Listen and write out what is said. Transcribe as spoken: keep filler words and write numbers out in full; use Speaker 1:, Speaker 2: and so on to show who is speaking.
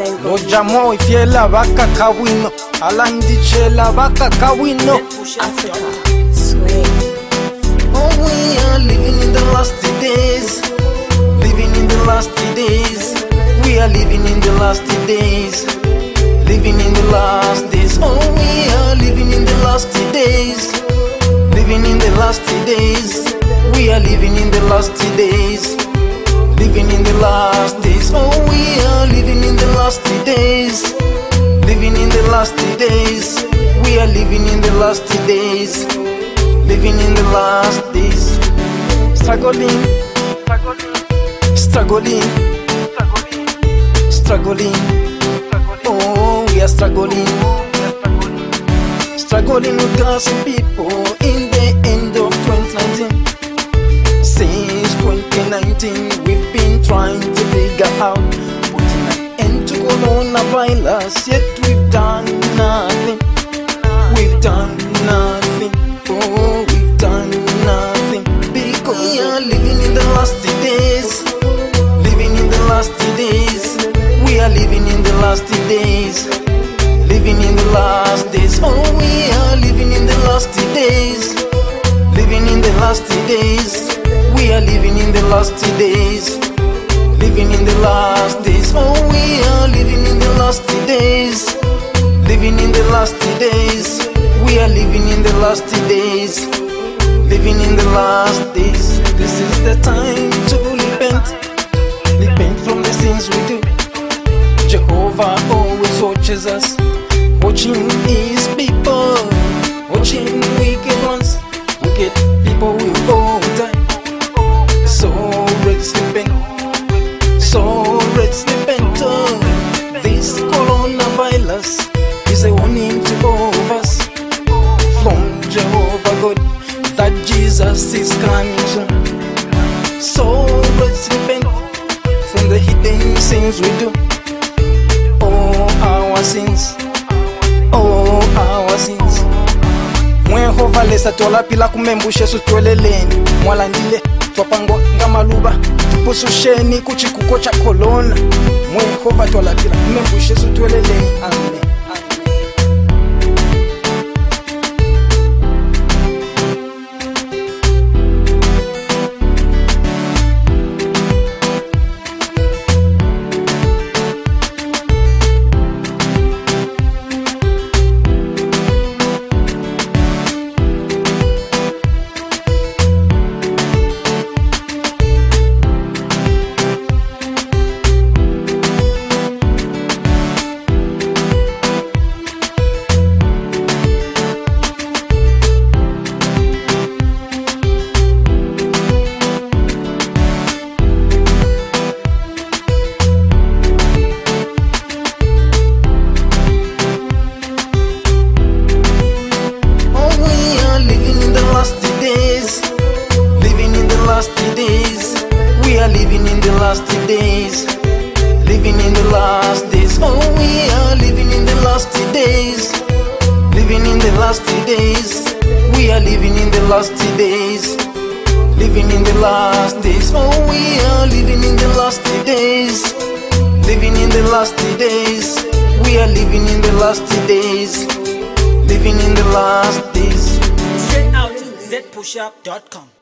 Speaker 1: Loja mo ifiela baka kawino Alandi chela baka kawino
Speaker 2: Oh, we are living in the last days. Living in the last days. We are living in the last days. Living in the last days. Oh, we are living in the last days. Living in the last days. We are living in the last days. Living in the last days. Oh, we are living in the last days. Living in the last days. We are living in the last days. Living in the last days. Struggling, struggling, struggling. Oh, we are struggling, struggling with God's people in the end of twenty nineteen. Since twenty nineteen, we've been trying to figure out putting an end to coronavirus, yet we've done nothing. We've done nothing. Oh, we've done nothing because we are living in the last days. Living in the last days. We are living in the last days. Living in the last days. Oh, we are living in the last days. Living in the last days. We are living in the last days. Living in the last days. Oh, we are living in the last days. Living in the last days. We are living in the last days. Living in the last days. This is the time to repent. Repent from the sins we do. Jehovah always watches us. Watching his people. Watching wicked ones. Wicked people will all die. So let's repent. So let's repent. Oh, this coronavirus is a warning to all of us from Jehovah God that Jesus is coming soon. So let's repent from the hidden sins we do. All our sins, all our sins. Mwehova lesa tola pila kumembushe sutweleleni mwalandile twapangwa ngamaluba tupususheni kuchikuko cha kolona. Mwehova tola pila kumembushe sutweleleni. Amen. We are living in the last days. Living in the last days. Oh, we are living in the last days. Living in the last days. We are living in the last days. Living in the last days. Oh, we are living in the last days. Living in the last days. We are living in the last days. Living in the last days.
Speaker 3: Straight out to z push up dot com.